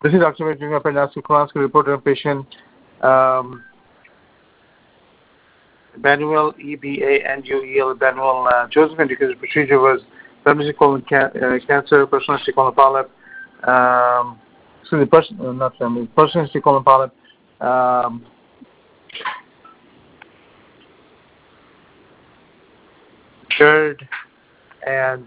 This is Dr. Benjamin Penasco Kolansky reported on patient Banuel, E-B-A-N-U-E-L, Banuel Joseph, indicated the procedure was femoral colon cancer, personalistic colon polyp, personalistic colon polyp, GERD, and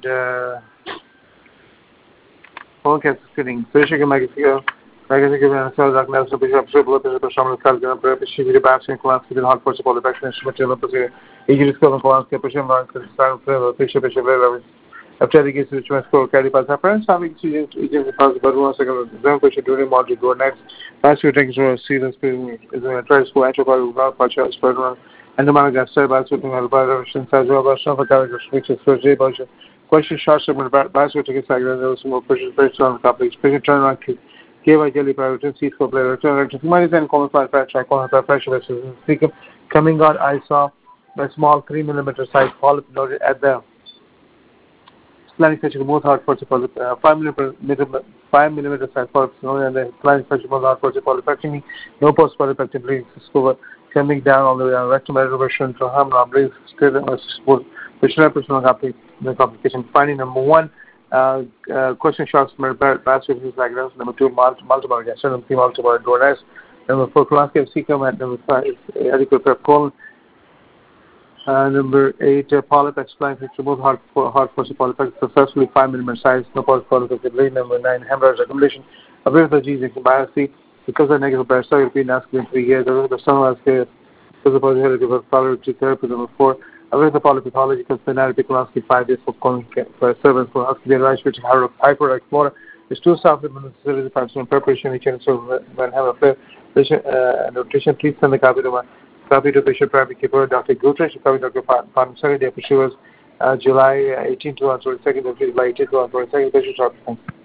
colon cancer screening. Patient Magazine given cells like Nelson Bishop, Triple, Shaman, Kalgan, Shiviri, Bastion, Kolansky, and hot force of infection, Shmatil, Egypt, Kolansky, Patient, Bishop, after the case, which was called carry pass apparent, having seen Egypt, but once again, the question during module go next. Last few things were serious, is a try to antibody without partial spread around, and the man got started by switching albiration, size of a shot of character, which is for J. Budget. Question short segment by switching a segment, there was some more questions based on topics. Patient turnaround. KY jelly paratin, C4 player, humanity and common fly fracture, fracture versus cecum. Coming out, I saw a small 3 mm size polyp noted at the splenic fascia, both hard force polyp, 5 mm size polyps noted, and the splenic fascia, both hard force polypectomy, no post polypectomy bleeding, discover coming down on the rectum reversion to harm, bleeding, straight and support, which represents the complication. Finding number 1. Question shots from last week's diagnosis. Number 2, multiple cancer. Number 3, multiple donors. Number 4, Kolansky of cecum. And number 5, adequate prep colon. Number 8, polyp explained picture both hard force polyp successfully 5 mm size, no polyp bleed. Number 9, hemorrhage accumulation. Aware the genes in biopsy because of negative parasite repeat asked in 3 years. Aware the stomach as because of positivity for tolerability therapy. Number 4. Aware the polypathology because the Kolansky 5 days for servants for oxygen rice, which hyperactive flora is 2 supplements necessary for preparation. Each and so when have a fair patient nutrition, please send the copy to patient primary keeper Dr. Guterres, copy Dr. Pansari. The issue was July 18 to 22nd, July 18 to 22nd, patient shop.